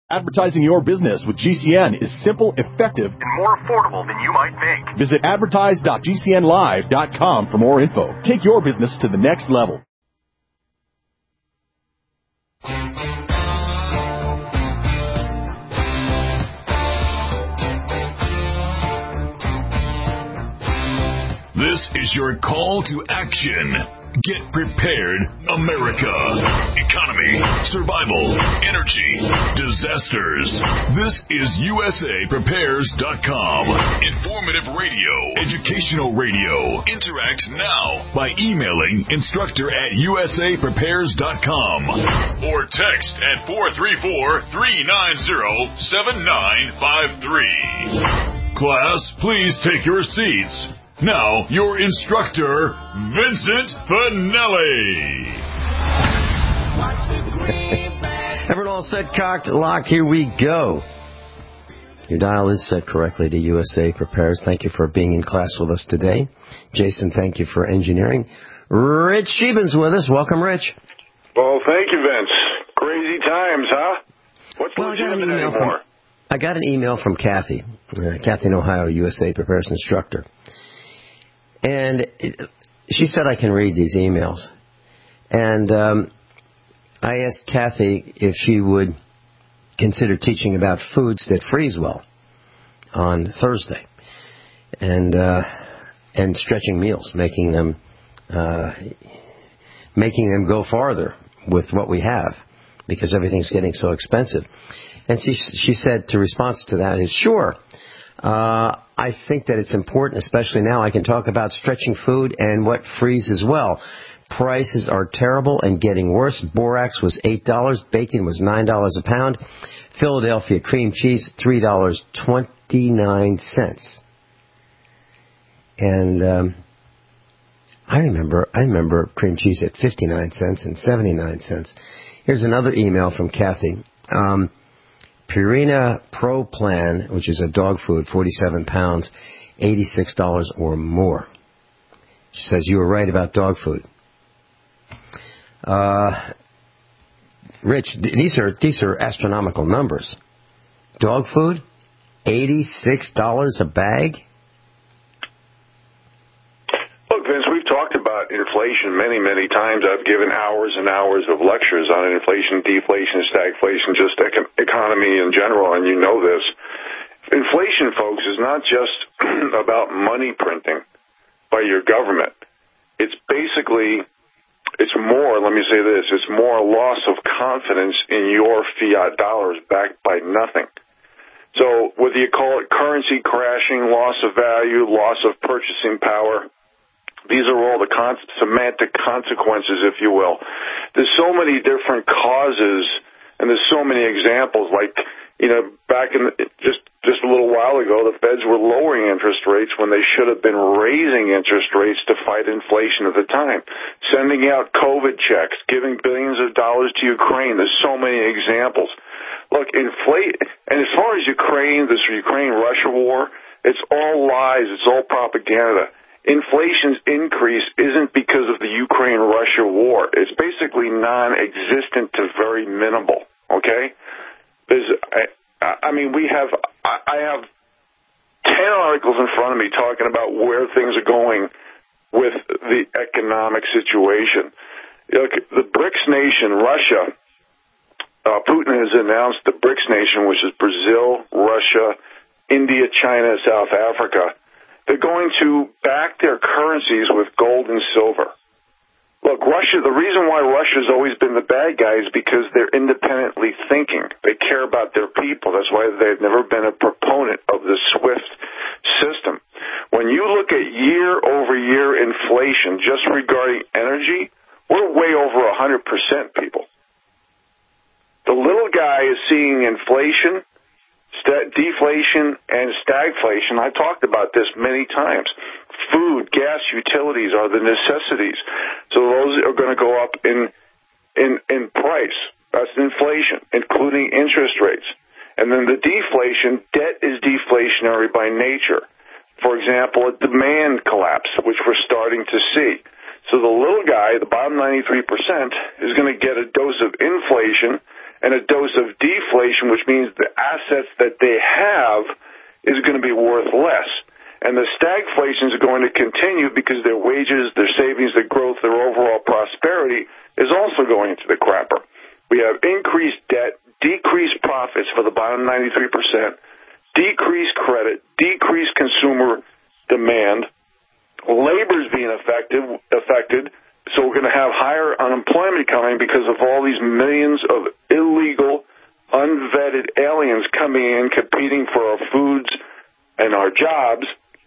Advertising your business with GCN is simple, effective, and more affordable than you might think. Visit advertise.gcnlive.com for more info. Take your business to the next level. This is your call to action. Get prepared, America. Economy, survival, energy, disasters. This is USAPrepares.com. Informative radio, educational radio. Interact now by emailing instructor@USAPrepares.com or text at 434-390-7953. Class, please take your seats. Now, your instructor, Vincent Finelli. Everyone all set, cocked, locked, here we go. Your dial is set correctly to USA Prepares. Thank you for being in class with us today. Jason, thank you for engineering. Rich Sheban's with us. Welcome, Rich. Well, thank you, Vince. Crazy times, huh? What's legitimate anymore? I got an email from Kathy. Kathy in Ohio, USA Prepares instructor. And she said I can read these emails. And I asked Kathy if she would consider teaching about foods that freeze well on Thursday. And stretching meals, making them go farther with what we have, because everything's getting so expensive. And she said, to response to that is, sure. I think that it's important, especially now, I can talk about stretching food and what freezes well. Prices are terrible and getting worse. Borax was $8. Bacon was $9 a pound. Philadelphia cream cheese, $3.29. And I remember cream cheese at 59 cents and 79 cents. Here's another email from Kathy. Purina Pro Plan, which is a dog food, 47 pounds, $86 or more. She says, you were right about dog food. Rich, these are astronomical numbers. Dog food, $86 a bag? Look, Vince, we've talked about inflation many, many times. I've given hours and hours of lectures on inflation, deflation, stagflation, just economy in general, and you know this. Inflation, folks, is not just about money printing by your government. It's more, let me say this, it's more a loss of confidence in your fiat dollars backed by nothing. So whether you call it currency crashing, loss of value, loss of purchasing power, these are all the semantic consequences, if you will. There's so many different causes, and there's so many examples. Like, back in just a little while ago, the Feds were lowering interest rates when they should have been raising interest rates to fight inflation at the time. Sending out COVID checks, giving billions of dollars to Ukraine. There's so many examples. Look, and as far as this Ukraine-Russia war, it's all lies. It's all propaganda. Inflation's increase isn't because of the Ukraine-Russia war. It's basically non-existent to very minimal, okay? I have 10 articles in front of me talking about where things are going with the economic situation. Look, the BRICS nation, Russia, Putin has announced the BRICS nation, which is Brazil, Russia, India, China, South Africa. They're going to back their currencies with gold and silver. Look, Russia, the reason why Russia's always been the bad guy is because they're independently thinking. They care about their people. That's why they've never been a proponent of the SWIFT system. When you look at year-over-year inflation just regarding energy, we're way over 100%, people. The little guy is seeing inflation, deflation, and stagflation. I talked about this many times. Food, gas, utilities are the necessities. So those are going to go up in price. That's inflation, including interest rates. And then the deflation, debt is deflationary by nature. For example, a demand collapse, which we're starting to see. So the little guy, the bottom 93%, is going to get a dose of inflation and a dose of deflation, which means the assets that they have is going to be worth less. And the stagflation is going to continue because their wages, their savings, their growth, their overall prosperity is also going into the crapper. We have increased debt, decreased profits for the bottom 93%, decreased credit, decreased consumer demand, labor's being affected, so we're going to have higher unemployment coming because of all these millions of illegal, unvetted aliens coming in, competing for our foods and our jobs.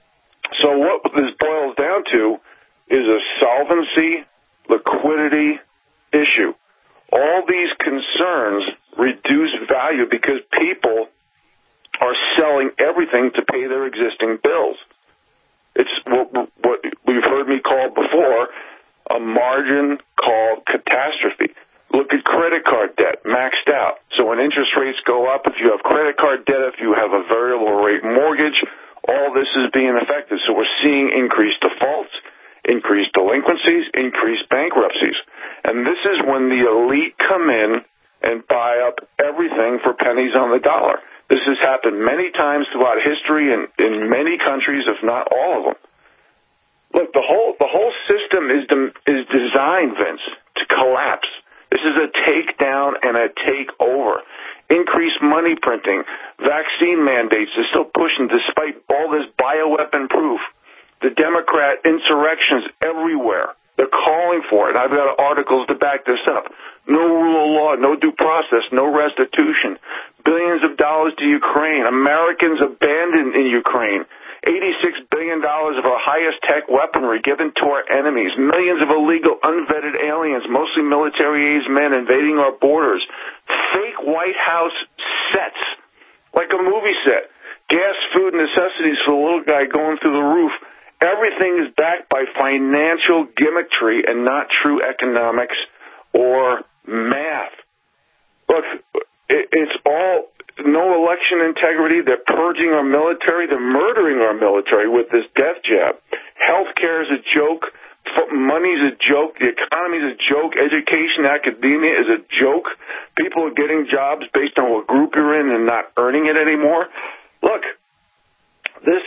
So what this boils down to is a solvency, liquidity issue. All these concerns reduce value because people are selling everything to pay their existing bills. It's what we've heard me call before a margin call catastrophe. Look at credit card debt, maxed out. So when interest rates go up, if you have credit card debt, if you have a variable rate mortgage, all this is being affected. So we're seeing increased defaults, increased delinquencies, increased bankruptcies. And this is when the elite come in and buy up everything for pennies on the dollar. This has happened many times throughout history and in many countries, if not all of them. Look, the whole system is designed, Vince, to collapse. This is a takedown and a takeover. Increased money printing, vaccine mandates are still pushing despite all this bioweapon proof. The Democrat insurrections everywhere. They're calling for it. I've got articles to back this up. No rule of law, no due process, no restitution. Billions of dollars to Ukraine. Americans abandoned in Ukraine. $86 billion of our highest tech weaponry given to our enemies. Millions of illegal, unvetted aliens, mostly military-aged men, invading our borders. Fake White House sets, like a movie set. Gas, food, necessities for the little guy going through the roof. Everything is backed by financial gimmickry and not true economics or math. Look, it's all no election integrity. They're purging our military. They're murdering our military with this death jab. Healthcare is a joke. Money's a joke. The economy's a joke. Education, academia is a joke. People are getting jobs based on what group you're in and not earning it anymore. Look, this...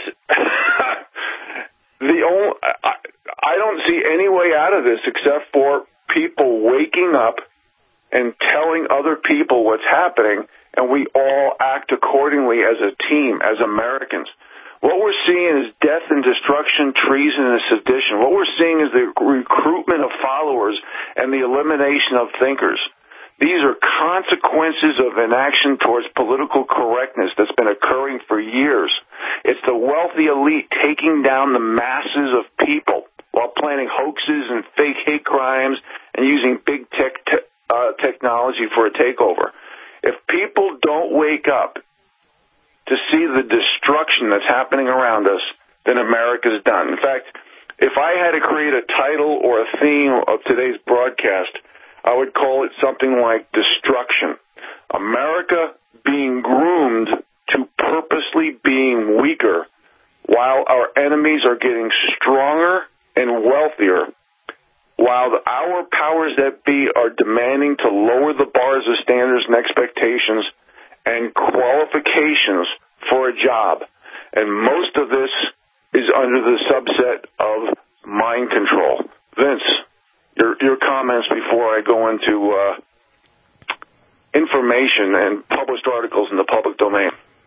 I don't see any way out of this except for people waking up and telling other people what's happening, and we all act accordingly as a team, as Americans. What we're seeing is death and destruction, treason and sedition. What we're seeing is the recruitment of followers and the elimination of thinkers. These are consequences of inaction towards political correctness that's been occurring for years. It's the wealthy elite taking down the masses of people while planning hoaxes and fake hate crimes and using big technology for a takeover. If people don't wake up to see the destruction that's happening around us, then America's done. In fact, if I had to create a title or a theme of today's broadcast, I would call it something like destruction. America being groomed to purposely being weaker while our enemies are getting stronger and wealthier, while our powers that be are demanding to lower the bars of standards and expectations and qualifications for a job. And most of this is under the subset of mind control. Vince, your comments before I go into information and published articles in the public domain.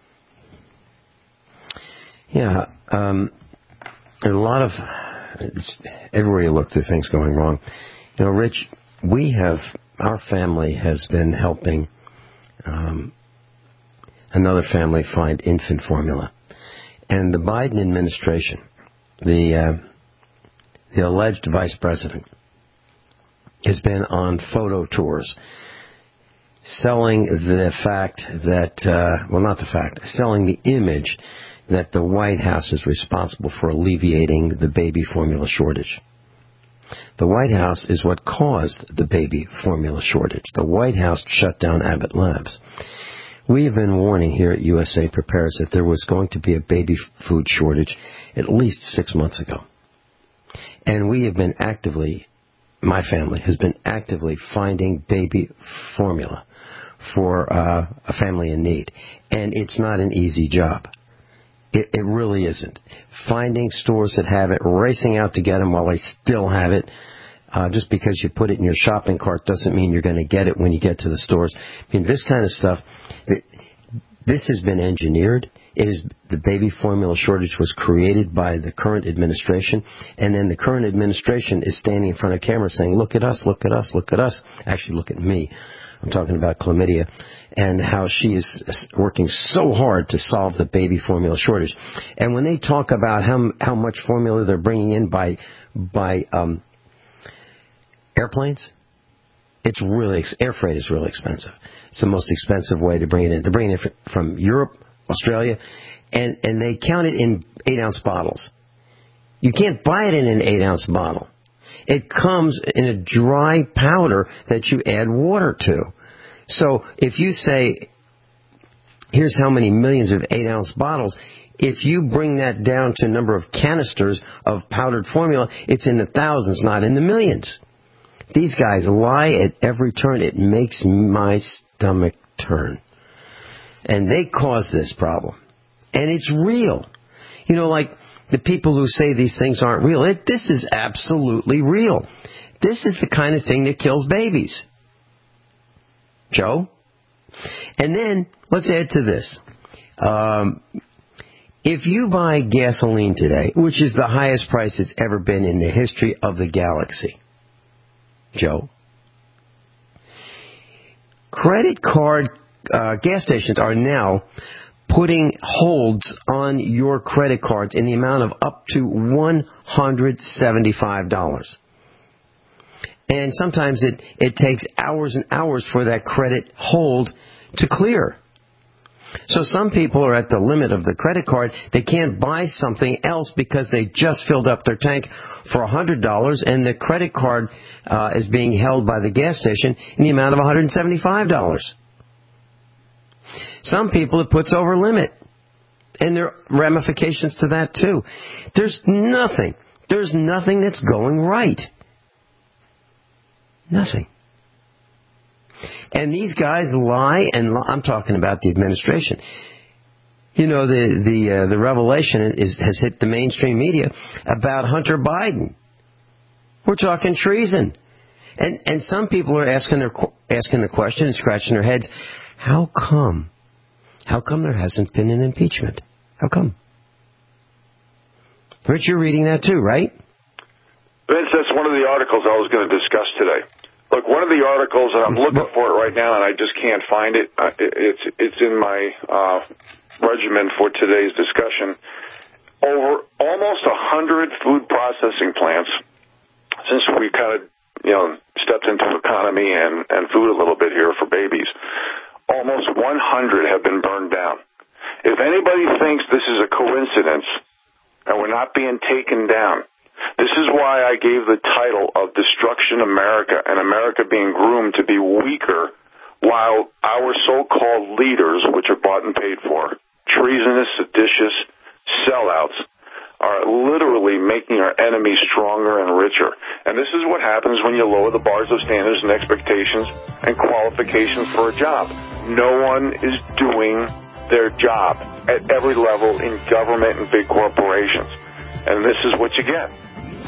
Yeah, there's a lot of, everywhere you look, there are things going wrong. You know, Rich, our family has been helping another family find infant formula. And the Biden administration, the alleged vice president, has been on photo tours selling the fact that, selling the image that the White House is responsible for alleviating the baby formula shortage. The White House is what caused the baby formula shortage. The White House shut down Abbott Labs. We have been warning here at USA Prepares that there was going to be a baby food shortage at least 6 months ago. And we have been my family has been actively finding baby formula for a family in need. And it's not an easy job. It really isn't. Finding stores that have it, racing out to get them while they still have it. Just because you put it in your shopping cart doesn't mean you're going to get it when you get to the stores. I mean, this kind of stuff, this has been engineered. The baby formula shortage was created by the current administration, and then the current administration is standing in front of camera saying, look at us, look at us, look at us. Actually, look at me. I'm talking about chlamydia, and how she is working so hard to solve the baby formula shortage. And when they talk about how much formula they're bringing in by airplanes, it's really, air freight is really expensive. It's the most expensive way to bring it in. They're bringing it from Europe, Australia, and they count it in 8-ounce bottles. You can't buy it in an 8-ounce bottle. It comes in a dry powder that you add water to. So if you say, here's how many millions of 8-ounce bottles, if you bring that down to a number of canisters of powdered formula, it's in the thousands, not in the millions. These guys lie at every turn. It makes my stomach turn. And they cause this problem. And it's real. You know, like the people who say these things aren't real. This is absolutely real. This is the kind of thing that kills babies. Joe? And then, let's add to this. If you buy gasoline today, which is the highest price it's ever been in the history of the galaxy, Joe, credit card gas stations are now putting holds on your credit cards in the amount of up to $175. And sometimes it takes hours and hours for that credit hold to clear. So some people are at the limit of the credit card. They can't buy something else because they just filled up their tank for $100, and the credit card is being held by the gas station in the amount of $175. Some people it puts over limit, and there are ramifications to that too. There's nothing that's going right. Nothing. And these guys lie, and I'm talking about the administration. You know, the revelation has hit the mainstream media about Hunter Biden. We're talking treason. And some people are asking the question and scratching their heads, how come? How come there hasn't been an impeachment? How come? Rich, you're reading that too, right? Vince, that's one of the articles I was going to discuss today. Look, one of the articles, and I'm looking for it right now, and I just can't find it. It's in my regimen for today's discussion. Over almost 100 food processing plants, since we kind of, stepped into economy and food a little bit here for babies, almost 100 have been burned down. If anybody thinks this is a coincidence and we're not being taken down, this is why I gave the title of Destruction America, and America being groomed to be weaker while our so-called leaders, which are bought and paid for, treasonous, seditious sellouts, are literally making our enemies stronger and richer. And this is what happens when you lower the bars of standards and expectations and qualifications for a job. No one is doing their job at every level in government and big corporations. And this is what you get.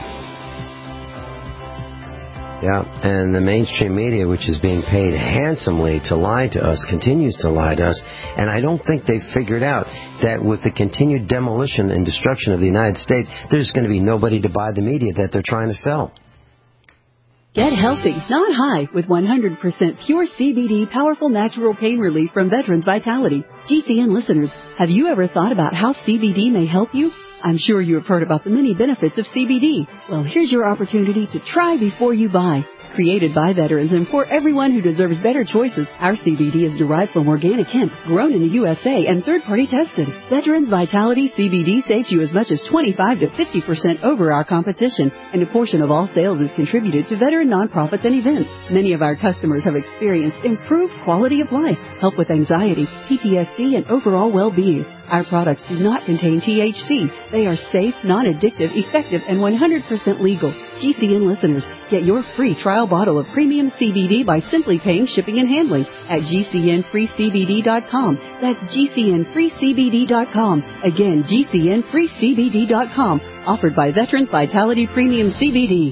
Yeah, and the mainstream media, which is being paid handsomely to lie to us, continues to lie to us. And I don't think they've figured out that with the continued demolition and destruction of the United States, there's going to be nobody to buy the media that they're trying to sell. Get healthy, not high, with 100% pure CBD powerful natural pain relief from Veterans Vitality. GCN listeners, have you ever thought about how CBD may help you? I'm sure you have heard about the many benefits of CBD. Well, here's your opportunity to try before you buy. Created by veterans and for everyone who deserves better choices, our CBD is derived from organic hemp, grown in the USA, and third-party tested. Veterans Vitality CBD saves you as much as 25 to 50% over our competition, and a portion of all sales is contributed to veteran nonprofits and events. Many of our customers have experienced improved quality of life, help with anxiety, PTSD, and overall well-being. Our products do not contain THC. They are safe, non-addictive, effective, and 100% legal. GCN listeners, get your free trial bottle of premium CBD by simply paying shipping and handling at GCNFreeCBD.com. That's GCNFreeCBD.com. Again, GCNFreeCBD.com. Offered by Veterans Vitality Premium CBD.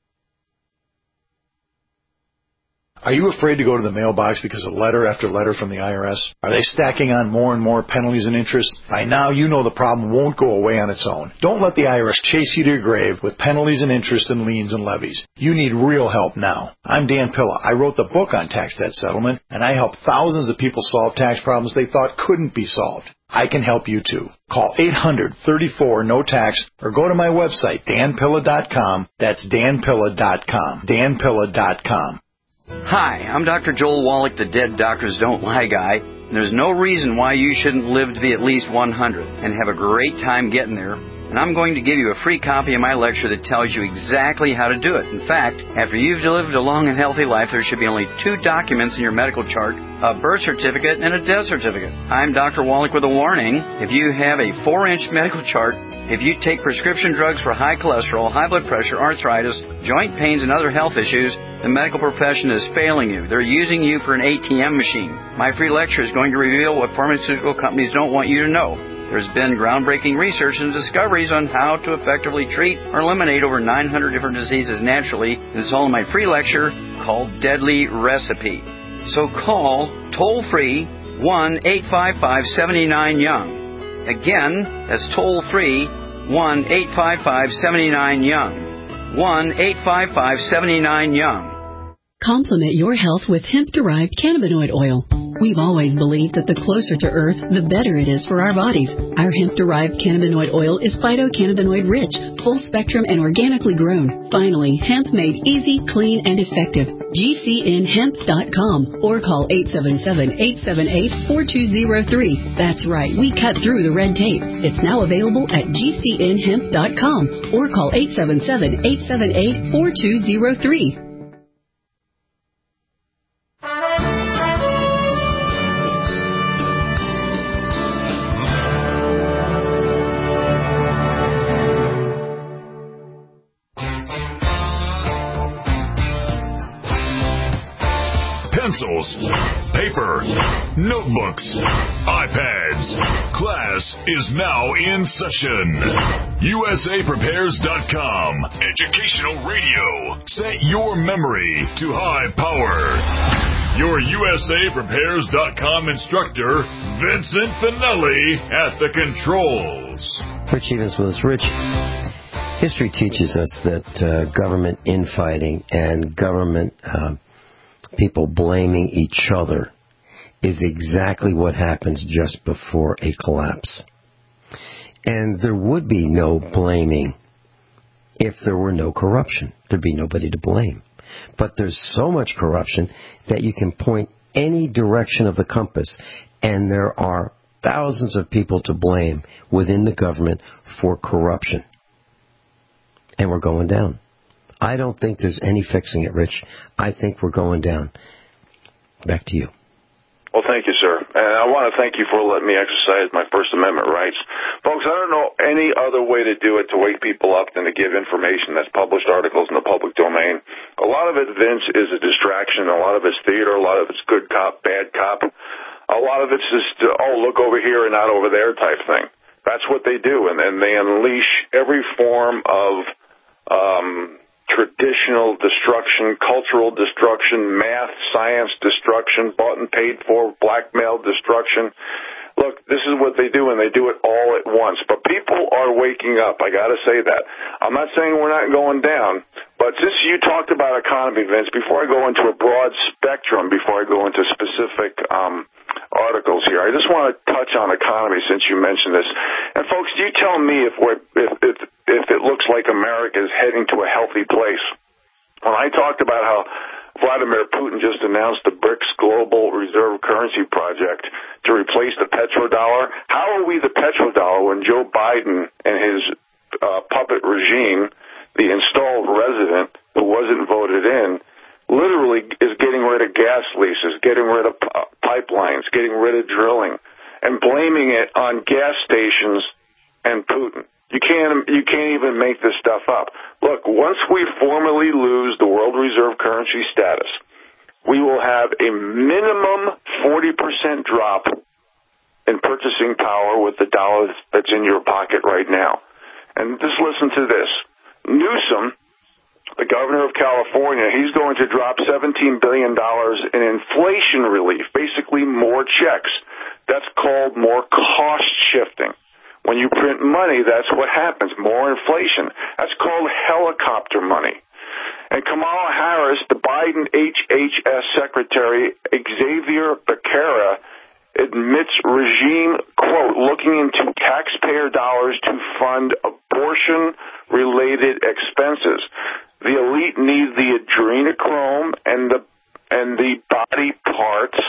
Are you afraid to go to the mailbox because of letter after letter from the IRS? Are they stacking on more and more penalties and interest? By now, you know the problem won't go away on its own. Don't let the IRS chase you to your grave with penalties and interest and liens and levies. You need real help now. I'm Dan Pilla. I wrote the book on tax debt settlement, and I help thousands of people solve tax problems they thought couldn't be solved. I can help you too. Call 800-34-NO-TAX or go to my website, danpilla.com. That's danpilla.com. danpilla.com. Hi, I'm Dr. Joel Wallach, the Dead Doctors Don't Lie guy. And there's no reason why you shouldn't live to be at least 100 and have a great time getting there. And I'm going to give you a free copy of my lecture that tells you exactly how to do it. In fact, after you've lived a long and healthy life, there should be only 2 documents in your medical chart, a birth certificate and a death certificate. I'm Dr. Wallach with a warning. If you have a 4-inch medical chart, if you take prescription drugs for high cholesterol, high blood pressure, arthritis, joint pains, and other health issues, the medical profession is failing you. They're using you for an ATM machine. My free lecture is going to reveal what pharmaceutical companies don't want you to know. There's been groundbreaking research and discoveries on how to effectively treat or eliminate over 900 different diseases naturally, and it's all in my free lecture called Deadly Recipe. So call toll-free 1-855-79-YOUNG. Again, that's toll-free 1-855-79-YOUNG. 1-855-79-YOUNG. Complement your health with hemp-derived cannabinoid oil. We've always believed that the closer to Earth, the better it is for our bodies. Our hemp-derived cannabinoid oil is phytocannabinoid-rich, full-spectrum, and organically grown. Finally, hemp made easy, clean, and effective. GCNHemp.com or call 877-878-4203. That's right, we cut through the red tape. It's now available at GCNHemp.com or call 877-878-4203. Pencils, paper, notebooks, iPads. Class is now in session. USAPrepares.com. Educational radio. Set your memory to high power. Your USAPrepares.com instructor, Vincent Finelli, at the controls. Rich Evans with us. Rich, history teaches us that government infighting and government people blaming each other is exactly what happens just before a collapse. And there would be no blaming if there were no corruption. There'd be nobody to blame. But there's so much corruption that you can point any direction of the compass, and there are thousands of people to blame within the government for corruption. And we're going down. I don't think there's any fixing it, Rich. I think we're going down. Back to you. Well, thank you, sir. And I want to thank you for letting me exercise my First Amendment rights. Folks, I don't know any other way to do it to wake people up than to give information that's published articles in the public domain. A lot of it, Vince, is a distraction. A lot of it's theater. A lot of it's good cop, bad cop. A lot of it's just, look over here and not over there type thing. That's what they do. And then they unleash every form of traditional destruction, cultural destruction, math, science destruction, bought and paid for, blackmail destruction. Look, this is what they do, and they do it all at once. But people are waking up. I got to say that. I'm not saying we're not going down, but since you talked about economy, Vince, before I go into a broad spectrum, before I go into specific articles here, I just want to touch on economy since you mentioned this. And folks, you tell me if it looks like America is heading to a healthy place. When I talked about how Vladimir Putin just announced the BRICS Global Reserve Currency Project to replace the petrodollar, how are we the petrodollar when Joe Biden and his puppet regime, the installed resident who wasn't voted in, literally is getting rid of gas leases, getting rid of pipelines, getting rid of drilling, and blaming it on gas stations and Putin. You can't even make this stuff up. Look, once we formally lose the world reserve currency status, we will have a minimum 40% drop in purchasing power with the dollar that's in your pocket right now. And just listen to this. Newsom, the governor of California, he's going to drop $17 billion in inflation relief, basically more checks. That's called more cost shifting. When you print money, that's what happens, more inflation. That's called helicopter money. And Kamala Harris, the Biden HHS Secretary, Xavier Becerra, admits regime, quote, looking into taxpayer dollars to fund abortion-related expenses. The elite need the adrenochrome and the body parts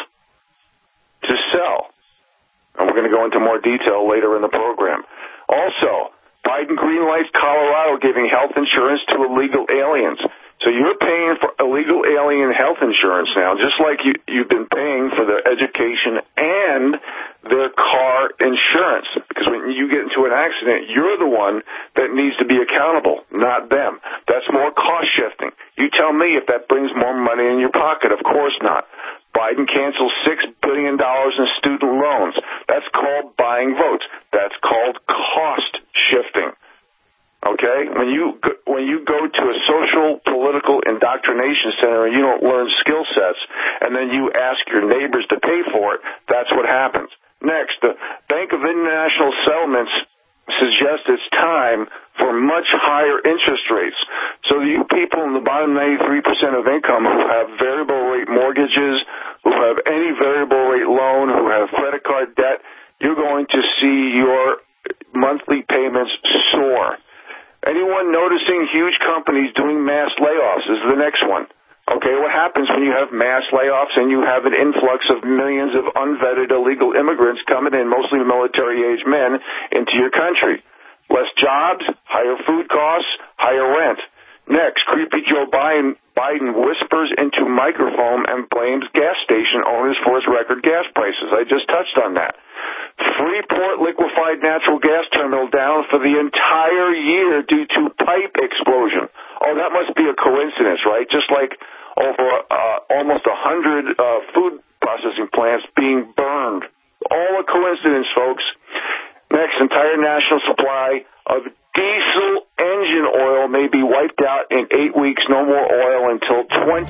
to sell. And we're going to go into more detail later in the program. Also, Biden greenlights Colorado giving health insurance to illegal aliens. So you're paying for illegal alien health insurance now, just like you've been paying for their education and their car insurance. Because when you get into an accident, you're the one that needs to be accountable, not them. That's more cost shifting. You tell me if that brings more money in your pocket. Of course not. Biden cancels $6 billion in student loans. That's called buying votes. That's called cost shifting. Okay? When you go to a social political indoctrination center and you don't learn skill sets and then you ask your neighbors to pay for it, that's what happens. Next, the Bank of International Settlements suggests it's time for much higher interest rates. So you people in the bottom 93% of income who have variable rate mortgages, who have any variable rate loan, who have credit card debt, you're going to see your monthly payments soar. Anyone noticing huge companies doing mass layoffs is the next one. Okay, what happens when you have mass layoffs and you have an influx of millions of unvetted illegal immigrants coming in, mostly military-age men, into your country? Less jobs, higher food costs, higher rent. Next, creepy Joe Biden whispers into microphone and blames gas station owners for his record gas prices. I just touched on that. Freeport liquefied natural gas terminal down for the entire year due to pipe explosion. Oh, that must be a coincidence, right? Just like over almost 100 food processing plants being burned. All a coincidence, folks. Next, entire national supply of diesel engine oil may be wiped out in 8 weeks. No more oil until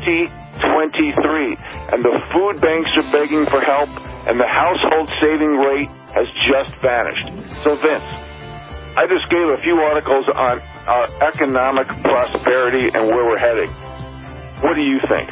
2023. And the food banks are begging for help, and the household saving rate has just vanished. So, Vince, I just gave a few articles on our economic prosperity and where we're heading. What do you think?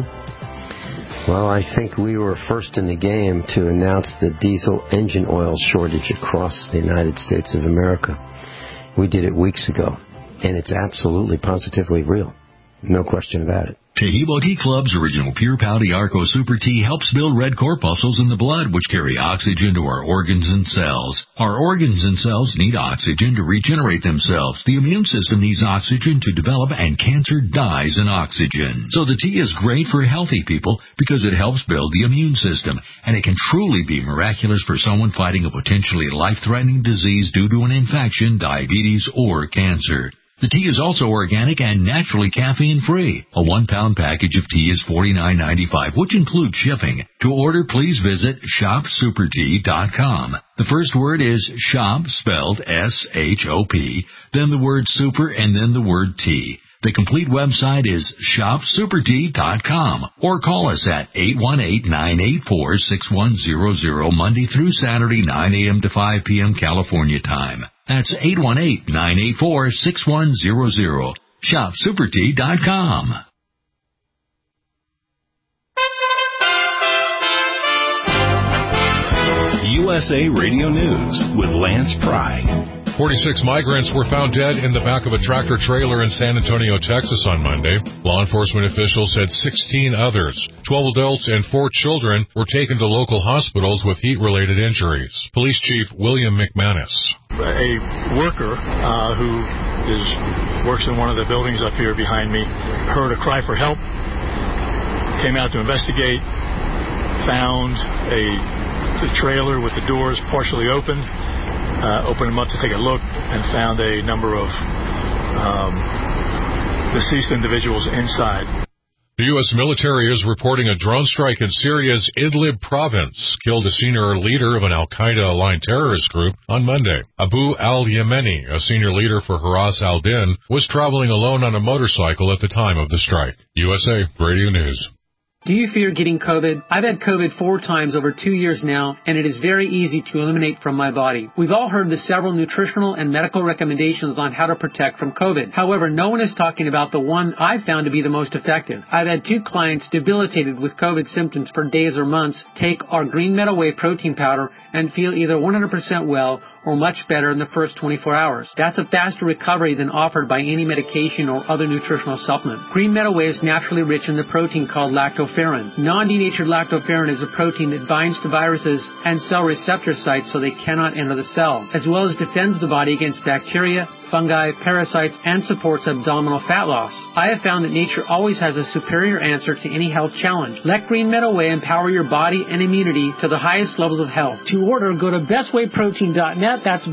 Well, I think we were first in the game to announce the diesel engine oil shortage across the United States of America. We did it weeks ago, and it's absolutely, positively real. No question about it. Taheebo Tea Club's original Pure Pouty Arco Super Tea helps build red corpuscles in the blood, which carry oxygen to our organs and cells. Our organs and cells need oxygen to regenerate themselves. The immune system needs oxygen to develop, and cancer dies in oxygen. So the tea is great for healthy people because it helps build the immune system, and it can truly be miraculous for someone fighting a potentially life-threatening disease due to an infection, diabetes, or cancer. The tea is also organic and naturally caffeine-free. A 1-pound package of tea is $49.95, which includes shipping. To order, please visit shopsupertea.com. The first word is shop, spelled S-H-O-P, then the word super, and then the word tea. The complete website is shopsupertea.com, or call us at 818-984-6100 Monday through Saturday, 9 a.m. to 5 p.m. California time. That's 818-984-6100. shopsupertea.com. USA Radio News with Lance Pry. 46 migrants were found dead in the back of a tractor-trailer in San Antonio, Texas on Monday. Law enforcement officials said 16 others, 12 adults and 4 children, were taken to local hospitals with heat-related injuries. Police Chief William McManus. A worker who works in one of the buildings up here behind me heard a cry for help, came out to investigate, found a the trailer with the doors partially open, opened them up to take a look, and found a number of deceased individuals inside. The U.S. military is reporting a drone strike in Syria's Idlib province killed a senior leader of an al-Qaeda-aligned terrorist group on Monday. Abu al-Yemeni, a senior leader for Haras al-Din, was traveling alone on a motorcycle at the time of the strike. USA Radio News. Do you fear getting COVID? I've had COVID 4 times over 2 years now, and it is very easy to eliminate from my body. We've all heard the several nutritional and medical recommendations on how to protect from COVID. However, no one is talking about the one I've found to be the most effective. I've had 2 clients debilitated with COVID symptoms for days or months take our Green Meadow Whey protein powder and feel either 100% well or much better in the first 24 hours. That's a faster recovery than offered by any medication or other nutritional supplement. Green Meadow Whey is naturally rich in the protein called lactoferrin. Non-denatured lactoferrin is a protein that binds to viruses and cell receptor sites so they cannot enter the cell, as well as defends the body against bacteria, fungi, parasites, and supports abdominal fat loss. I have found that nature always has a superior answer to any health challenge. Let Green Meadow Whey empower your body and immunity to the highest levels of health. To order, go to bestwayprotein.net. That's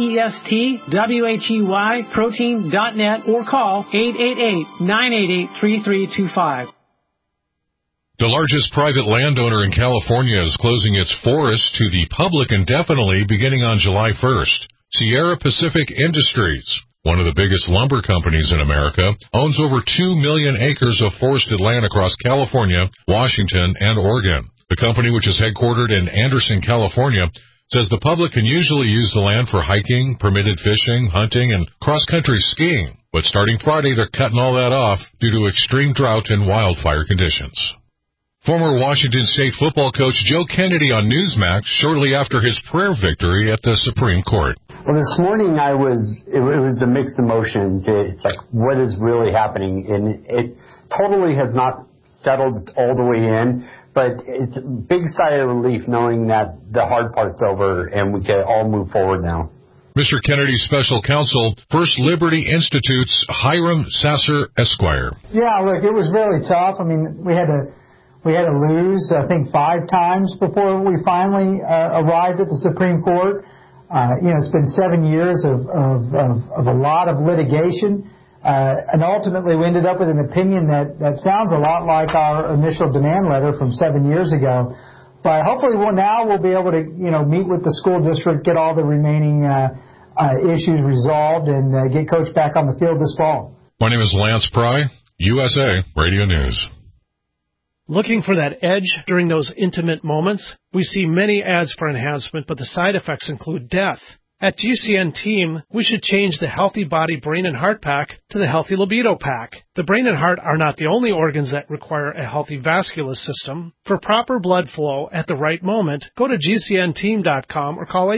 BESTWHEY protein.net or call 888-988-3325. The largest private landowner in California is closing its forest to the public indefinitely beginning on July 1st. Sierra Pacific Industries, one of the biggest lumber companies in America, owns over 2 million acres of forested land across California, Washington, and Oregon. The company, which is headquartered in Anderson, California, says the public can usually use the land for hiking, permitted fishing, hunting, and cross-country skiing. But starting Friday, they're cutting all that off due to extreme drought and wildfire conditions. Former Washington State football coach Joe Kennedy on Newsmax shortly after his prayer victory at the Supreme Court. Well, this morning it was a mixed emotions. It's like, what is really happening? And it totally has not settled all the way in, but it's a big sigh of relief knowing that the hard part's over and we can all move forward now. Mr. Kennedy's special counsel, First Liberty Institute's Hiram Sasser Esquire. Yeah, look, it was really tough. I mean, we had to lose, I think, 5 times before we finally arrived at the Supreme Court. It's been 7 years of a lot of litigation, and ultimately we ended up with an opinion that sounds a lot like our initial demand letter from 7 years ago. But hopefully now we'll be able to, meet with the school district, get all the remaining issues resolved, and get Coach back on the field this fall. My name is Lance Pry, USA Radio News. Looking for that edge during those intimate moments? We see many ads for enhancement, but the side effects include death. At GCN Team, we should change the Healthy Body, Brain, and Heart Pack to the Healthy Libido Pack. The brain and heart are not the only organs that require a healthy vascular system. For proper blood flow at the right moment, go to GCNteam.com or call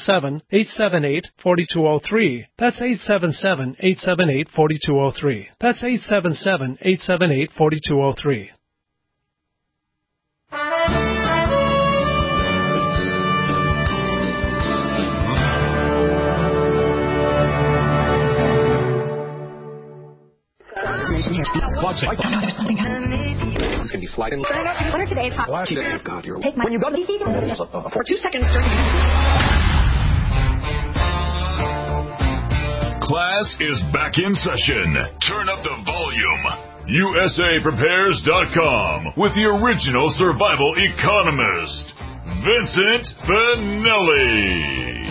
877-878-4203. That's 877-878-4203. That's 877-878-4203. There's something happening. It's going to be sliding. What are today's hot? God, you're... Take my... When you go to... For 2 seconds... Class is back in session. Turn up the volume. USAPrepares.com with the original survival economist, Vincent Finelli.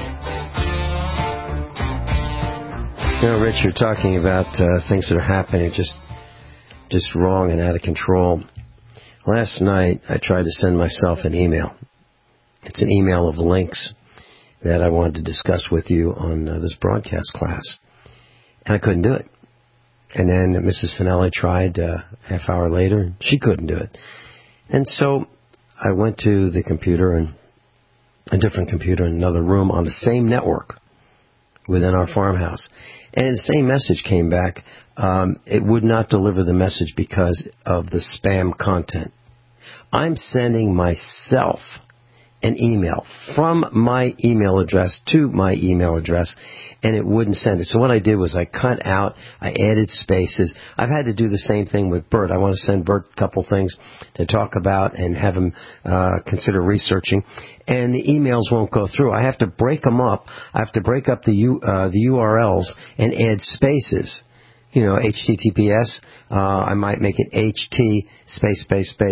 Rich, you're talking about things that are happening just wrong and out of control. Last night, I tried to send myself an email. It's an email of links that I wanted to discuss with you on this broadcast class. And I couldn't do it. And then Mrs. Finelli tried half hour later. She couldn't do it. And so I went to the computer, and a different computer in another room on the same network within our farmhouse. And the same message came back. It would not deliver the message because of the spam content. I'm sending myself an email from my email address to my email address, and it wouldn't send it. So what I did was I cut out, I added spaces. I've had to do the same thing with Bert. I want to send Bert a couple things to talk about and have him consider researching, and the emails won't go through. I have to break them up. I have to break up the URLs and add spaces. You know, HTTPS, I might make it HT space,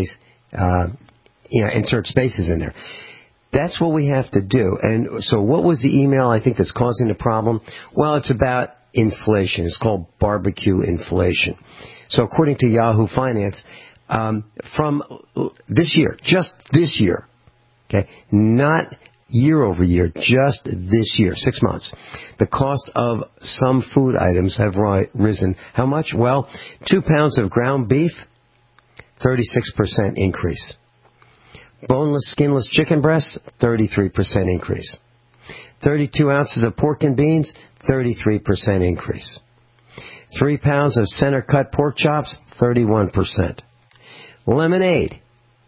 insert spaces in there. That's what we have to do. And so what was the email I think that's causing the problem? Well, it's about inflation. It's called barbecue inflation. So according to Yahoo Finance, from this year, just this year, okay, not year over year, just this year, 6 months, the cost of some food items have risen. How much? Well, 2 pounds of ground beef, 36% increase. Boneless, skinless chicken breasts, 33% increase. 32 ounces of pork and beans, 33% increase. 3 pounds of center-cut pork chops, 31%. Lemonade,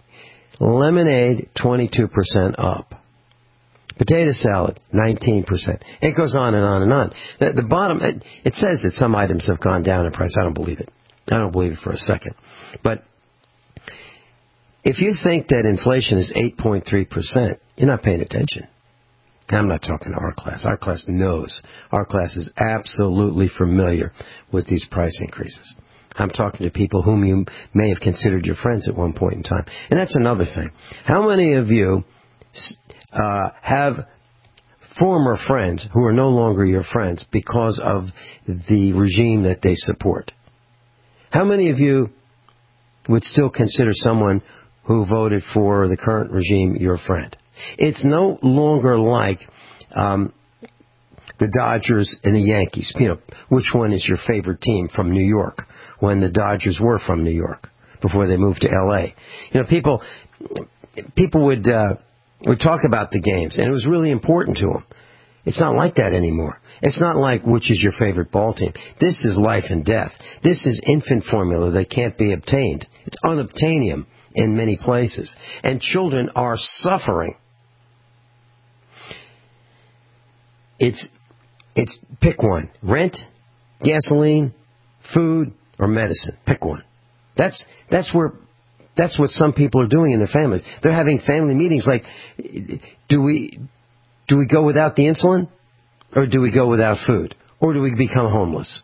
22% up. Potato salad, 19%. It goes on and on and on. The bottom, it says that some items have gone down in price. I don't believe it. I don't believe it for a second. But if you think that inflation is 8.3%, you're not paying attention. I'm not talking to our class. Our class knows. Our class is absolutely familiar with these price increases. I'm talking to people whom you may have considered your friends at one point in time. And that's another thing. How many of you have former friends who are no longer your friends because of the regime that they support? How many of you would still consider someone who voted for the current regime your friend? It's no longer like the Dodgers and the Yankees. You know, which one is your favorite team from New York when the Dodgers were from New York before they moved to L.A.? You know, people would talk about the games, and it was really important to them. It's not like that anymore. It's not like which is your favorite ball team. This is life and death. This is infant formula that can't be obtained. It's unobtainium in many places. And children are suffering. It's pick one. Rent, gasoline, food, or medicine. Pick one. That's what some people are doing in their families. They're having family meetings like, do we go without the insulin? Or do we go without food? Or do we become homeless?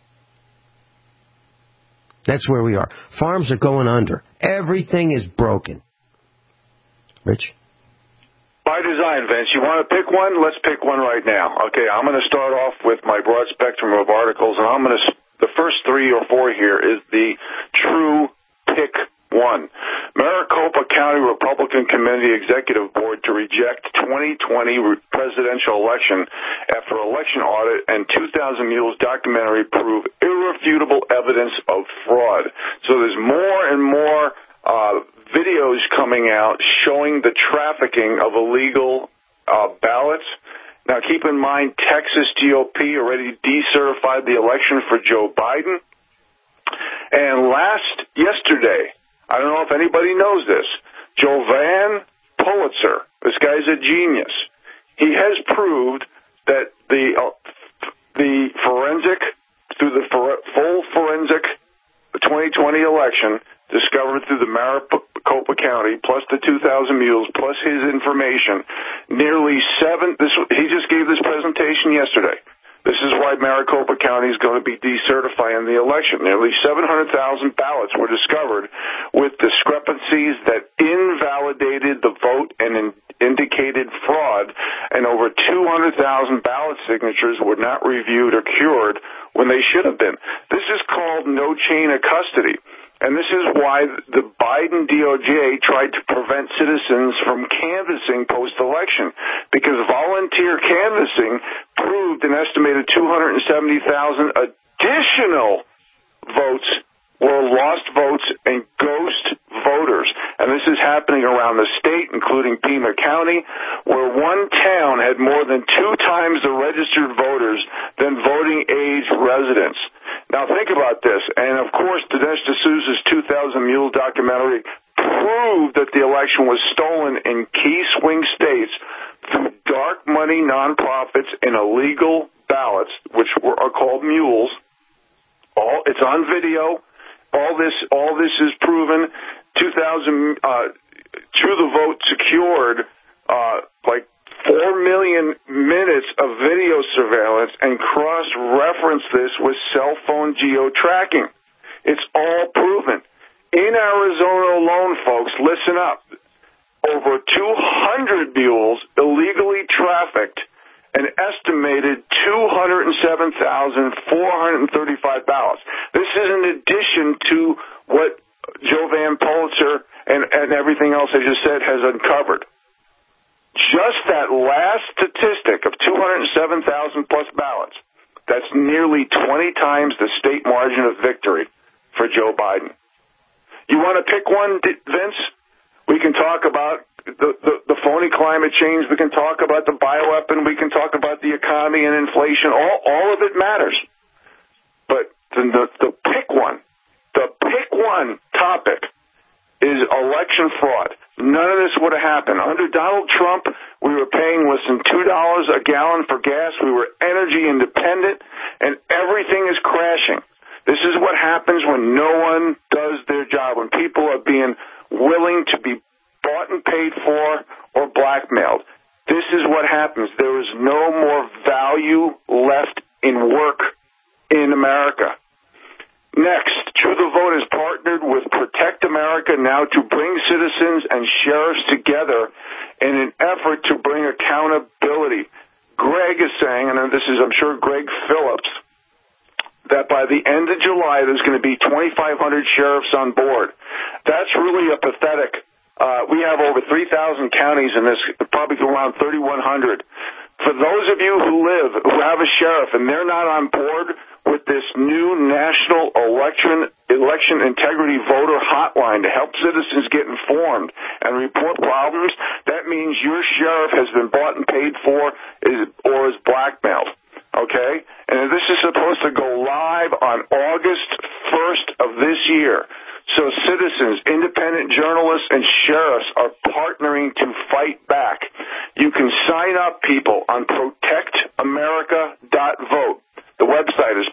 That's where we are. Farms are going under. Everything is broken. Rich? By design, Vince. You want to pick one? Let's pick one right now. Okay, I'm going to start off with my broad spectrum of articles, and the first 3 or 4 here is the true pick one. Maricopa County Republican Committee Executive Board to reject 2020 presidential election after election audit and 2,000 Mules documentary prove irrefutable evidence of fraud. So there's more and more videos coming out showing the trafficking of illegal ballots. Now, keep in mind, Texas GOP already decertified the election for Joe Biden. And yesterday, I don't know if anybody knows this, Jovan Pulitzer, this guy's a genius. He has proved that the forensic, through the full forensic 2020 election, discovered through the Maricopa County, plus the 2,000 Mules, plus his information, he just gave this presentation yesterday. This is why Maricopa County is going to be decertifying the election. Nearly 700,000 ballots were discovered with discrepancies that invalidated the vote and indicated fraud, and over 200,000 ballot signatures were not reviewed or cured when they should have been. This is called no chain of custody. And this is why the Biden DOJ tried to prevent citizens from canvassing post-election, because volunteer canvassing proved an estimated 270,000 additional votes were lost votes and ghost voters. And this is happening around the state, including Pima County, where one town had more than 2 times the registered voters than voting age residents. Now think about this, and of course Dinesh D'Souza's 2,000 Mules documentary proved that the election was stolen in key swing states through dark money nonprofits and illegal ballots, which are called mules. It's on video. All this is proven. 2000 True the Vote secured like 4 million minutes of video surveillance and cross-referenced this with cell phone geo-tracking. It's all proven. In Arizona alone, folks, listen up. Over 200 mules illegally trafficked an estimated 207,435 ballots. This is in addition to what Joe Van Pulitzer and everything else I just said has uncovered. Just that last statistic of 207,000 plus ballots, that's nearly 20 times the state margin of victory for Joe Biden. You want to pick one, Vince? We can talk about the phony climate change. We can talk about the bioweapon. We can talk about the economy and inflation. All of it matters. But the pick one topic is election fraud. None of this would have happened. Under Donald Trump, we were paying less than $2 a gallon for gas. We were energy independent, and everything is crashing. This is what happens when no one does their job, when people are being willing to be bought and paid for or blackmailed. This is what happens. There is no more value left in work in America. Next, True the Vote has partnered with Protect America now to bring citizens and sheriffs together in an effort to bring accountability. Greg is saying, and this is, I'm sure, Greg Phillips, that by the end of July there's going to be 2,500 sheriffs on board. That's really a pathetic. We have over 3,000 counties in this, probably around 3,100. For those of you who have a sheriff, and they're not on board with this new national election integrity voter hotline to help citizens get informed and report problems, that means your sheriff has been bought and paid for or is blackmailed. Okay? And this is supposed to go live on August 1st of this year. So citizens, independent journalists, and sheriffs are partnering to fight back. You can sign up, people, on protectamerica.vote. The website is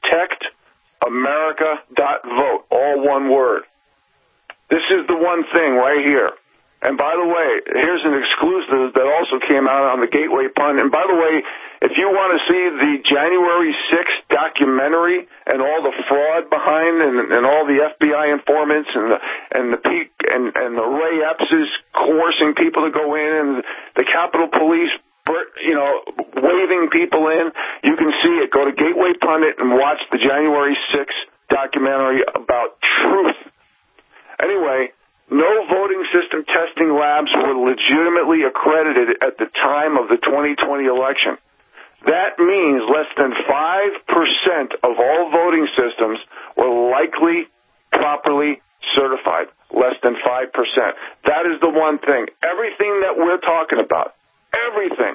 protectamerica.vote, all one word. This is the one thing right here. And by the way, here's an exclusive that also came out on the Gateway Pundit. And by the way, if you want to see the January 6th documentary and all the fraud behind and all the FBI informants and the Ray Epps' coercing people to go in and the Capitol Police, waving people in, you can see it. Go to Gateway Pundit and watch the January 6th documentary about truth. Anyway, no voting system testing labs were legitimately accredited at the time of the 2020 election. That means less than 5% of all voting systems were likely properly certified. Less than 5%. That is the one thing. Everything that we're talking about, everything,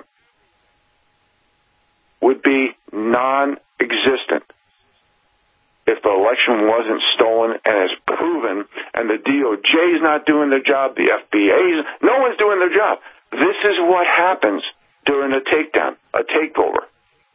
would be non-existent if the election wasn't stolen and is proven, and the DOJ is not doing their job, the FBI, no one's doing their job. This is what happens during a takedown, a takeover.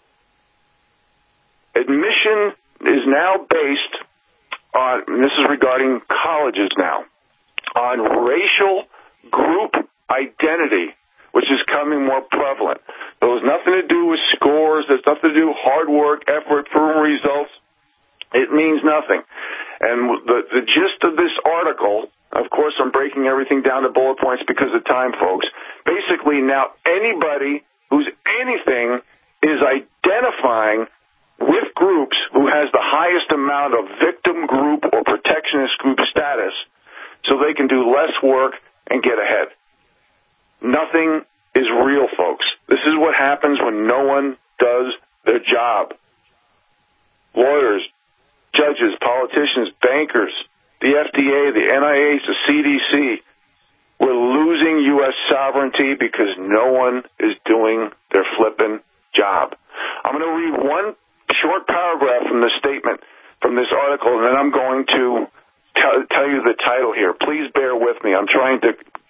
Admission is now based on, and this is regarding colleges now, on racial group identity, which is becoming more prevalent. There was nothing to do with scores. There's nothing to do with hard work, effort, proven results. It means nothing. And the gist of this article, of course, I'm breaking everything down to bullet points because of time, folks. Basically, now anybody who's anything is identifying with groups who has the highest amount of victim group or protectionist group status so they can do less work and get ahead. Nothing is real, folks. This is what happens when no one does their job. Lawyers, judges, politicians, bankers, the FDA, the NIH, the CDC. We're losing U.S. sovereignty because no one is doing their flipping job. I'm going to read one short paragraph from this statement, from this article, and then I'm going to tell you the title here. Please bear with me. I'm trying to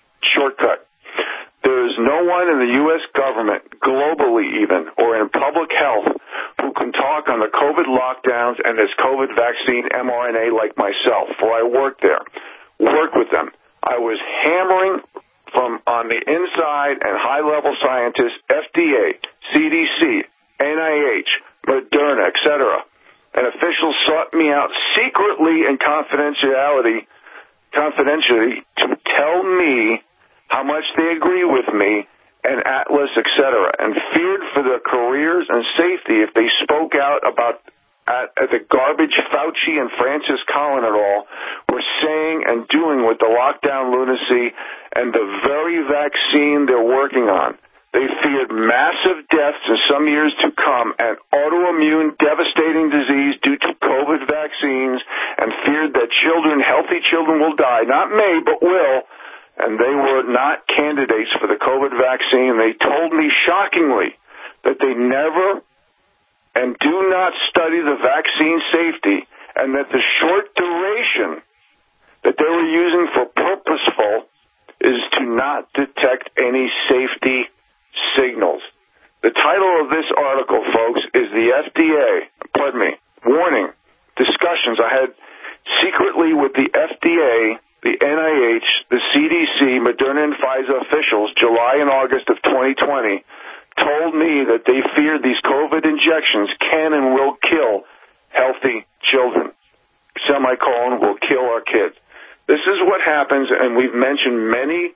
COVID lockdowns and this COVID vaccine mRNA like myself, for I worked there, worked with them. I was hammering from on the inside and high-level scientists, FDA, CDC, NIH, Moderna, etc., and officials sought me out secretly and confidentially to tell me how much they agree with me and Atlas, etc., and feared for their careers and safety if they spoke out about the garbage Fauci and Francis Collin et al. Were saying and doing with the lockdown lunacy and the very vaccine they're working on. They feared massive deaths in some years to come and autoimmune devastating disease due to COVID vaccines and feared that healthy children will die, not may, but will, and they were not candidates for the COVID vaccine. They told me shockingly that they never and do not study the vaccine safety and that the short duration that they were using for purposeful is to not detect any safety signals. The title of this article, folks, is the warning, discussions I had secretly with the FDA, the NIH, the CDC, Moderna and Pfizer officials, July and August of 2020, told me that they feared these COVID injections can and will kill healthy children. Semicolon, will kill our kids. This is what happens, and we've mentioned many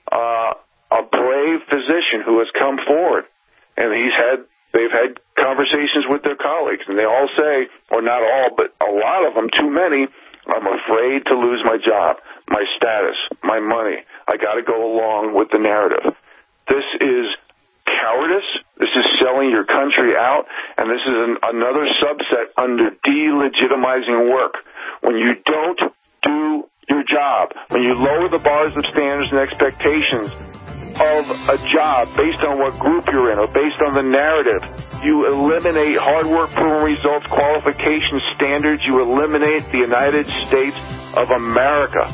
a brave physician who has come forward, and they've had conversations with their colleagues, and they all say, or not all, but a lot of them, too many, I'm afraid to lose my job, my status, my money. I got to go along with the narrative. This is cowardice. This is selling your country out, and this is another subset under delegitimizing work. When you don't do your job, when you lower the bars of standards and expectations of a job based on what group you're in or based on the narrative, you eliminate hard work, proven results, qualification standards. You eliminate the United States of America.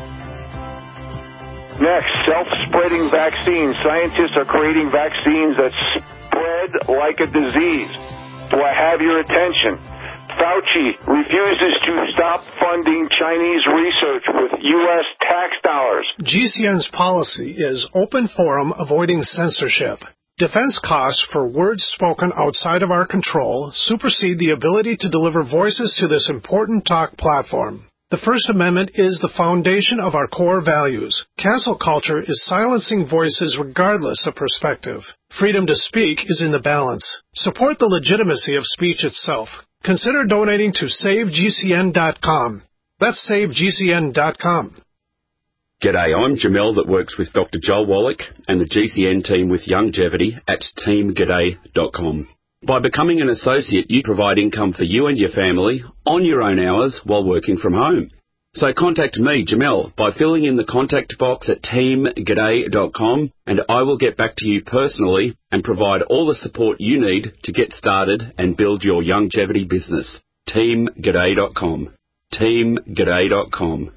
Next, self-spreading vaccines. Scientists are creating vaccines that spread like a disease. Do I have your attention? Fauci refuses to stop funding Chinese research with U.S. tax dollars. GCN's policy is open forum, avoiding censorship. Defense costs for words spoken outside of our control supersede the ability to deliver voices to this important talk platform. The First Amendment is the foundation of our core values. Cancel culture is silencing voices regardless of perspective. Freedom to speak is in the balance. Support the legitimacy of speech itself. Consider donating to SaveGCN.com. That's SaveGCN.com. G'day, I'm Jamel that works with Dr. Joel Wallach and the GCN team with Longevity at TeamG'day.com. By becoming an associate, you provide income for you and your family on your own hours while working from home. So contact me, Jamel, by filling in the contact box at TeamG'day.com, and I will get back to you personally and provide all the support you need to get started and build your longevity business. TeamG'day.com. TeamG'day.com.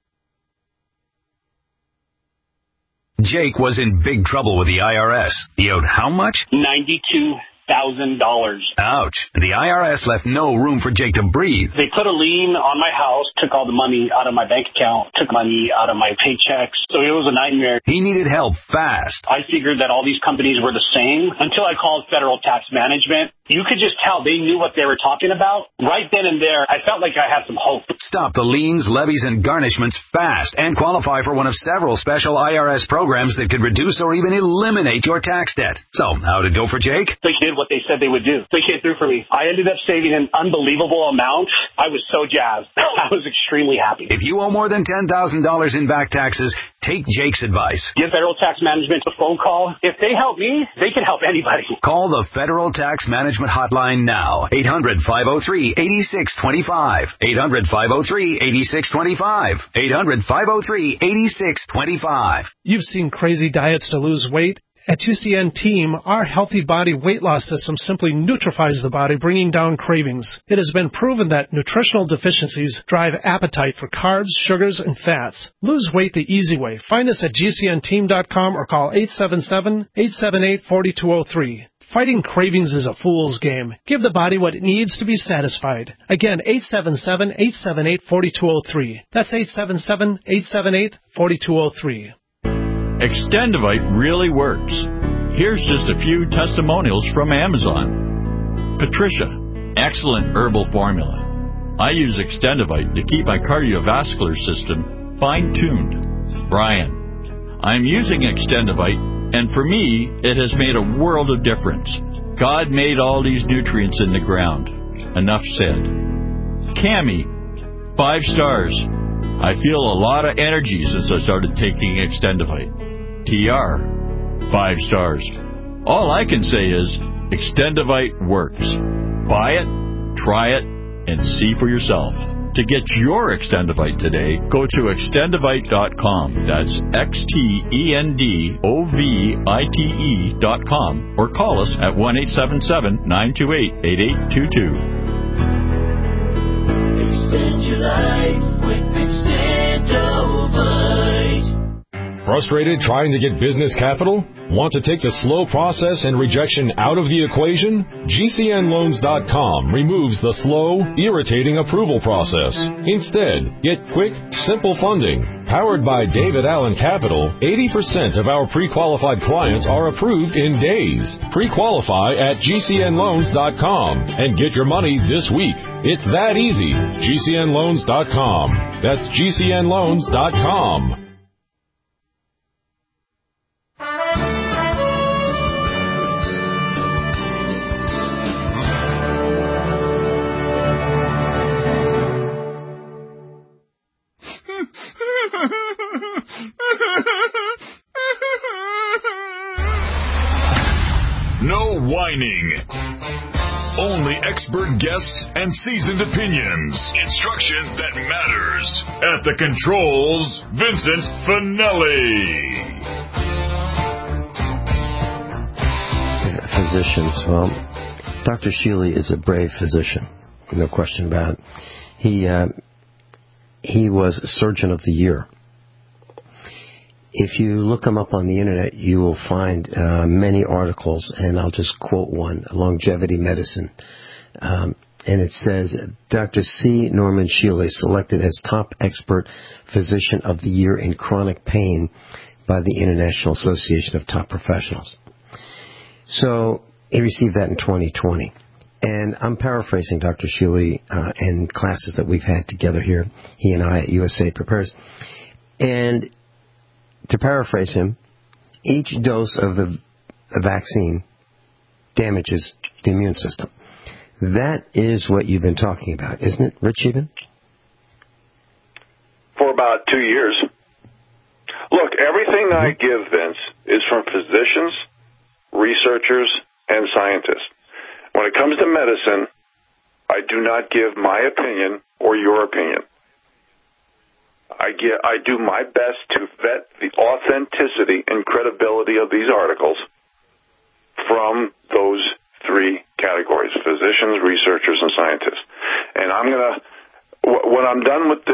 Jake was in big trouble with the IRS. He owed how much? $92,000. Ouch. The IRS left no room for Jake to breathe. They put a lien on my house, took all the money out of my bank account, took money out of my paychecks. So it was a nightmare. He needed help fast. I figured that all these companies were the same until I called Federal Tax Management. You could just tell they knew what they were talking about. Right then and there, I felt like I had some hope. Stop the liens, levies, and garnishments fast and qualify for one of several special IRS programs that could reduce or even eliminate your tax debt. So, how'd it go for Jake? They did what they said they would do. They came through for me. I ended up saving an unbelievable amount. I was so jazzed. I was extremely happy. If you owe more than $10,000 in back taxes, take Jake's advice. Give Federal Tax Management a phone call. If they help me, they can help anybody. Call the Federal Tax Management hotline now. 800-503-8625. 800-503-8625. 800-503-8625. You've seen crazy diets to lose weight. At GCN Team, our healthy body weight loss system simply neutralizes the body, bringing down cravings. It has been proven that nutritional deficiencies drive appetite for carbs, sugars, and fats. Lose weight the easy way. Find us at GCNteam.com or call 877-878-4203. Fighting cravings is a fool's game. Give the body what it needs to be satisfied. Again, 877-878-4203. That's 877-878-4203. Extendivite really works. Here's just a few testimonials from Amazon. Patricia, excellent herbal formula. I use Extendivite to keep my cardiovascular system fine-tuned. Brian, I'm using Extendivite, and for me, it has made a world of difference. God made all these nutrients in the ground. Enough said. Cammie, 5 stars. I feel a lot of energy since I started taking Extendivite. TR, 5 stars. All I can say is, Extendivite works. Buy it, try it, and see for yourself. To get your Extendivite today, go to extendivite.com. That's XTENDOVITE.com, or call us at 1-877-928-8822. Extend your life with Extendivite. Frustrated trying to get business capital? Want to take the slow process and rejection out of the equation? GCNloans.com removes the slow, irritating approval process. Instead, get quick, simple funding. Powered by David Allen Capital, 80% of our pre-qualified clients are approved in days. Pre-qualify at GCNloans.com and get your money this week. It's that easy. GCNloans.com. That's GCNloans.com. No whining. Only expert guests and seasoned opinions. Instruction that matters. At the controls, Vincent Finelli. Physicians. Well, Dr. Shealy is a brave physician. No question about it. He was Surgeon of the Year. If you look him up on the internet, you will find many articles, and I'll just quote one, Longevity Medicine. And it says, Dr. C. Norman Shealy selected as top expert physician of the year in chronic pain by the International Association of Top Professionals. So he received that in 2020. And I'm paraphrasing Dr. Shealy in classes that we've had together here, he and I at USA Prepares. And to paraphrase him, each dose of the vaccine damages the immune system. That is what you've been talking about, isn't it, Rich Eben? For about 2 years. Look, everything I give, Vince, is from physicians, researchers, and scientists. When it comes to medicine, I do not give my opinion or your opinion. I do my best to vet the authenticity and credibility of these articles from those 3 categories: physicians, researchers, and scientists. And I'm gonna, when I'm done with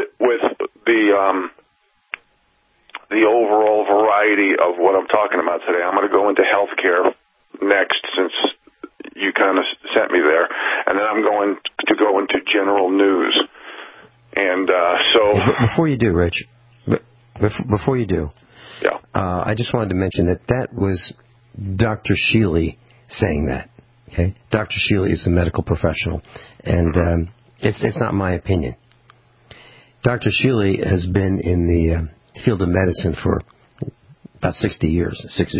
the overall variety of what I'm talking about today, I'm going to go into healthcare next, since you kind of sent me there, and then I'm going to go into general news. And before you do, Rich, before you do, I just wanted to mention that was Dr. Shealy saying that. Okay, Dr. Shealy is a medical professional, and it's not my opinion. Dr. Shealy has been in the field of medicine for about 60 years, 60.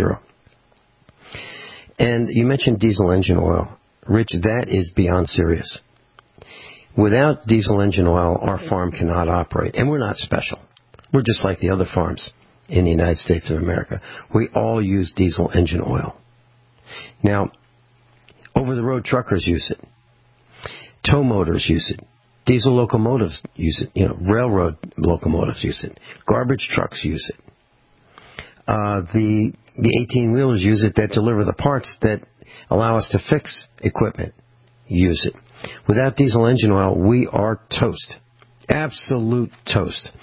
And you mentioned diesel engine oil. Rich, that is beyond serious. Without diesel engine oil, our farm cannot operate. And we're not special. We're just like the other farms in the United States of America. We all use diesel engine oil. Now, over-the-road truckers use it. Tow motors use it. Diesel locomotives use it. Railroad locomotives use it. Garbage trucks use it. The 18-wheelers use it that deliver the parts that allow us to fix equipment. Use it. Without diesel engine oil, we are toast. Absolute toast.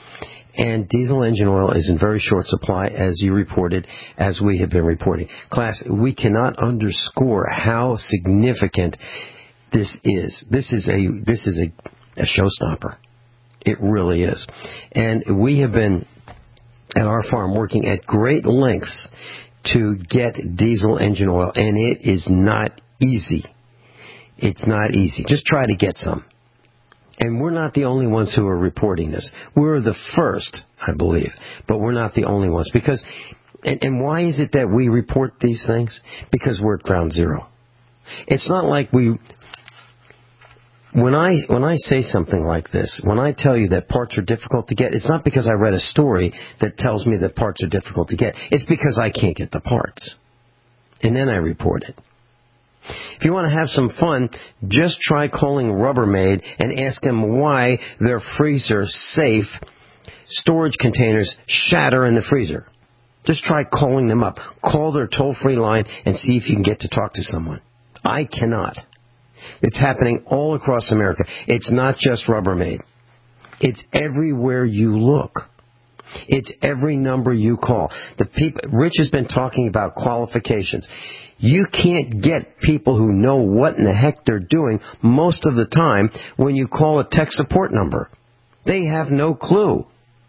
And diesel engine oil is in very short supply, as you reported, as we have been reporting. Class, we cannot underscore how significant this is. This is a showstopper. It really is. And we have been, at our farm, working at great lengths to get diesel engine oil, and it is not easy. It's not easy. Just try to get some. And we're not the only ones who are reporting this. We're the first, I believe, but we're not the only ones. Because, and why is it that we report these things? Because we're at ground zero. It's not like we... When I say something like this, when I tell you that parts are difficult to get, it's not because I read a story that tells me that parts are difficult to get. It's because I can't get the parts. And then I report it. If you want to have some fun, just try calling Rubbermaid and ask them why their freezer safe storage containers shatter in the freezer. Just try calling them up. Call their toll-free line and see if you can get to talk to someone. I cannot. It's happening all across America. It's not just Rubbermaid. It's everywhere you look. It's every number you call. Rich has been talking about qualifications. You can't get people who know what in the heck they're doing most of the time when you call a tech support number. They have no clue.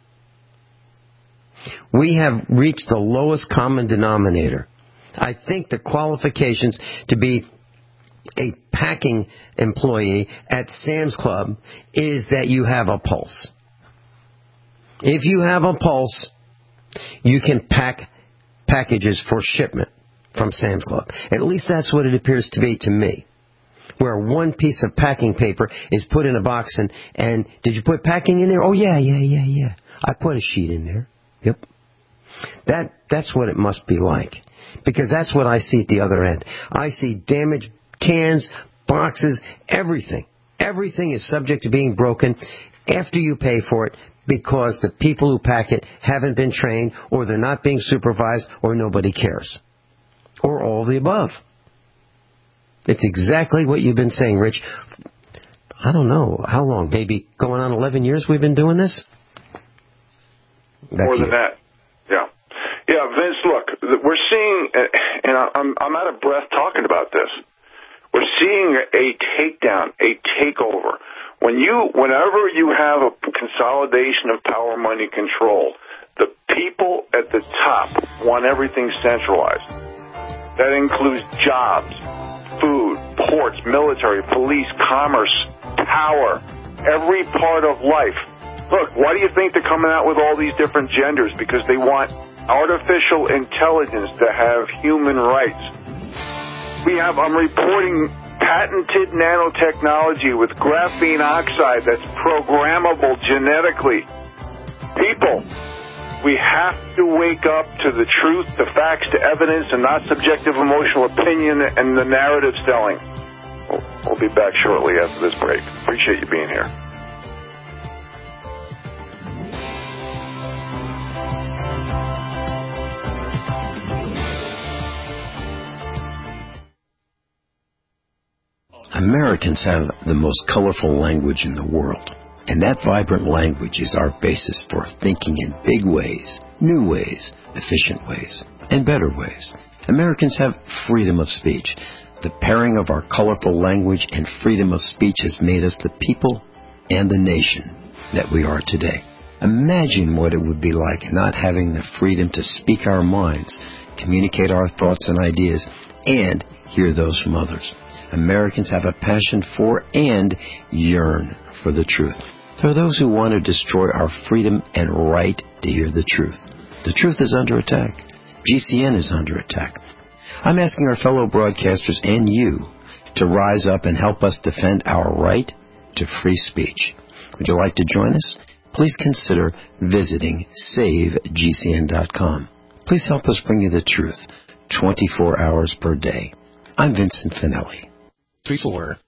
We have reached the lowest common denominator. I think the qualifications to be a packing employee at Sam's Club is that you have a pulse. If you have a pulse, you can pack packages for shipment from Sam's Club. At least that's what it appears to be to me. Where one piece of packing paper is put in a box and did you put packing in there? Oh, yeah. I put a sheet in there. Yep. That's what it must be like. Because that's what I see at the other end. I see damaged cans, boxes, everything. Everything is subject to being broken after you pay for it because the people who pack it haven't been trained or they're not being supervised or nobody cares. Or all the above. It's exactly what you've been saying, Rich. I don't know. How long? Maybe going on 11 years we've been doing this? More than that. Yeah. Yeah, Vince, look, we're seeing, and I'm out of breath talking about this. We're seeing a takedown, a takeover. Whenever you have a consolidation of power, money, control, the people at the top want everything centralized. That includes jobs, food, ports, military, police, commerce, power, every part of life. Look, why do you think they're coming out with all these different genders? Because they want artificial intelligence to have human rights. I'm reporting patented nanotechnology with graphene oxide that's programmable genetically. People, we have to wake up to the truth, the facts, the evidence, and not subjective emotional opinion and the narrative selling. We'll be back shortly after this break. Appreciate you being here. Americans have the most colorful language in the world. And that vibrant language is our basis for thinking in big ways, new ways, efficient ways, and better ways. Americans have freedom of speech. The pairing of our colorful language and freedom of speech has made us the people and the nation that we are today. Imagine what it would be like not having the freedom to speak our minds, communicate our thoughts and ideas, and hear those from others. Americans have a passion for and yearn for the truth. There are those who want to destroy our freedom and right to hear the truth. The truth is under attack. GCN is under attack. I'm asking our fellow broadcasters and you to rise up and help us defend our right to free speech. Would you like to join us? Please consider visiting SaveGCN.com. Please help us bring you the truth 24 hours per day. I'm Vincent Finelli. 34.